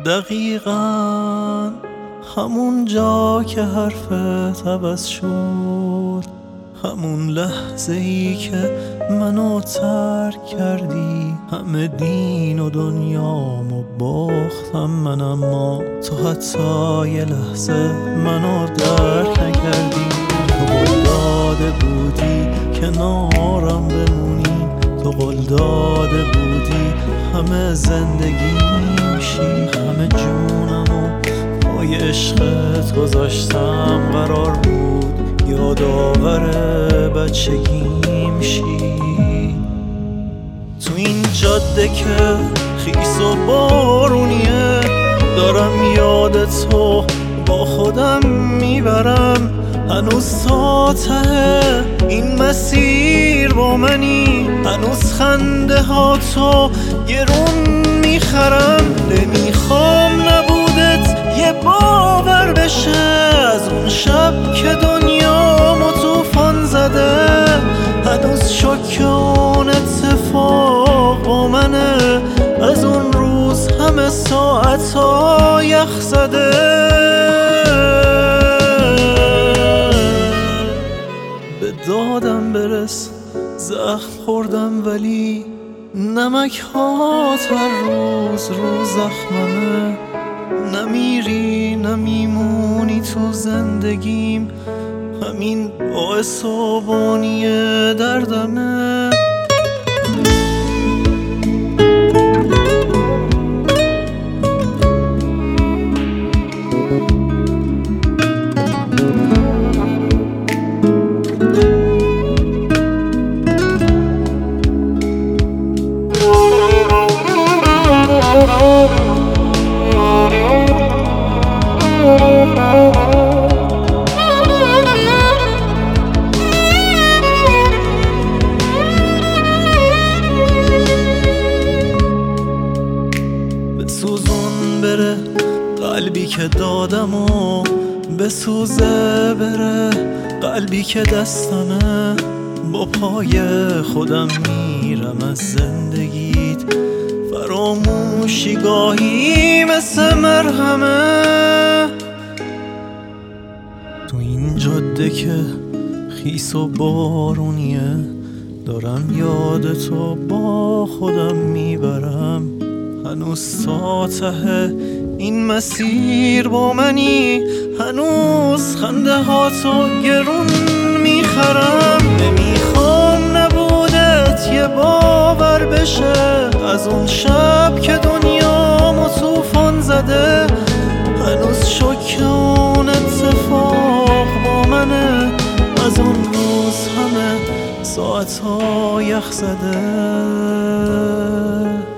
دقیقاً همون جا که حرفت عوض شد، همون لحظه ای که منو ترک کردی، همه دین و دنیامو باختم من، اما تو حتی یه لحظه منو درک نکردی. تو قول داده بودی کنارم بمونی، تو قول داده بودی همه زندگیم شی، همه جونمو پای عشقت گذاشتم، قرار بود یادآور بچگیم شی. تو این جاده که خیس و بارونیه، دارم یادتو با خودم میبرم، هنوز تا ته این مسیر با منی، هنوز خنده ها تو گرون میخرم. نمیخوام نبودت یه باور بشه از اون شب که دنیامو طوفان زده، هنوز شوک اون اتفاق با منه، از اون روز همه ساعت‌ها یخ زده. به دادم برس، زخم خوردم ولی نمک ها هر روز رو زخممه، نمیری نمیمونی تو زندگیم، همین باعث و بانی دردمه. بسوزون بره قلبی که دادم و بسوزه بره قلبی که دستمه، با پای خودم میرم از زندگیت، فراموشی گاهی مثل مرهمه. تو این جاده که خیس و بارونیه، دارم یادتو با خودم میبرم، هنوز تا ته این مسیر با منی، هنوز خنده ها تو گرون میخرم. نمیخوام نبودت یه باور بشه از اون شب که دنیامو طوفان زده، هنوز شوک اون اتفاق با منه، از اون روز همه ساعت‌ها یخ زده.